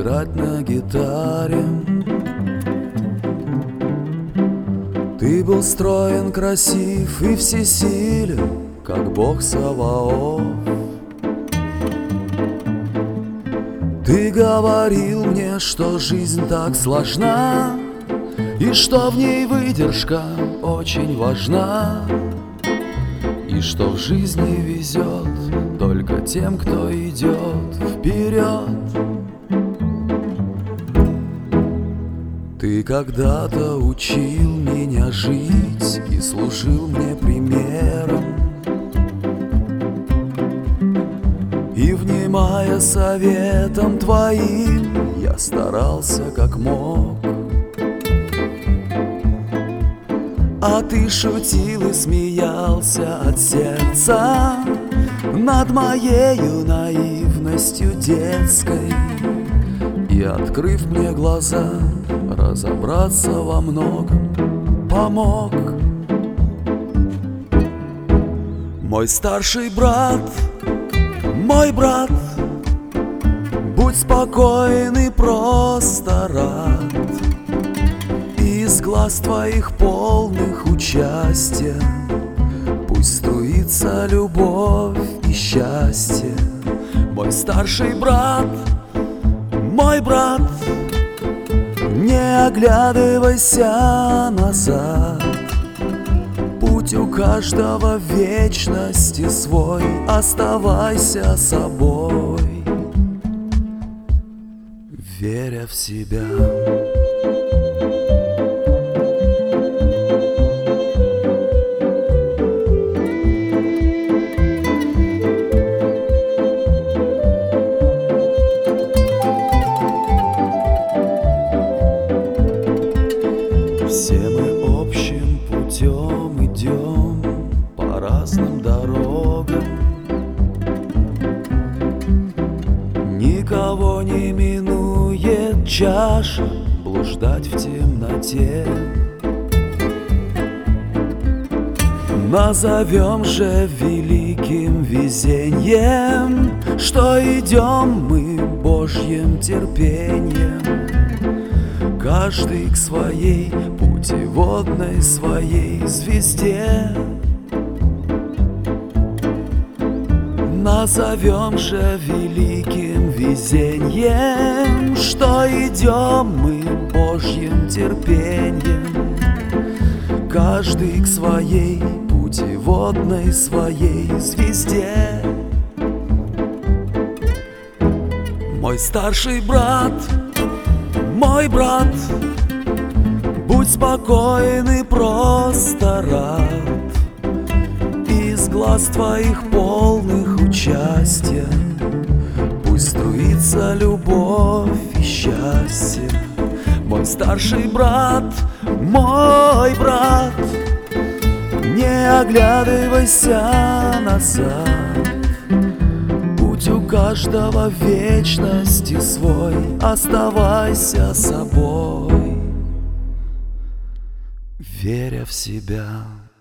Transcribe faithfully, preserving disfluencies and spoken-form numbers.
играть на гитаре. Ты был строен, красив и всесилен, как бог Саваоф. Ты говорил мне, что жизнь так сложна, и что в ней выдержка очень важна, и что в жизни везет только тем, кто идет вперед. Ты когда-то учил меня жить и служил мне примером, и, внимая советам твоим, я старался как мог. А ты шутил и смеялся от сердца над моею наивностью детской, и, открыв мне глаза, разобраться во многом помог. Мой старший брат, мой брат, будь спокоен и просто рад. Из глаз твоих полных участия пусть струится любовь и счастье. Мой старший брат, мой брат, не оглядывайся назад. Путь у каждого в вечности свой, оставайся собой, веря в себя. Все мы общим путем идем по разным дорогам, никого не минует чаша блуждать в темноте. Назовем же великим везением, что идем мы Божьим терпением, каждый к своей путеводной своей звезде. Назовем же великим везением, что идем мы Божьим терпением, каждый к своей путеводной своей звезде. Мой старший брат, мой брат, будь спокоен и просто рад. Из глаз твоих полных участия пусть струится любовь и счастье. Мой старший брат, мой брат, не оглядывайся назад. Путь у каждого в вечности свой, оставайся собой, веря в себя.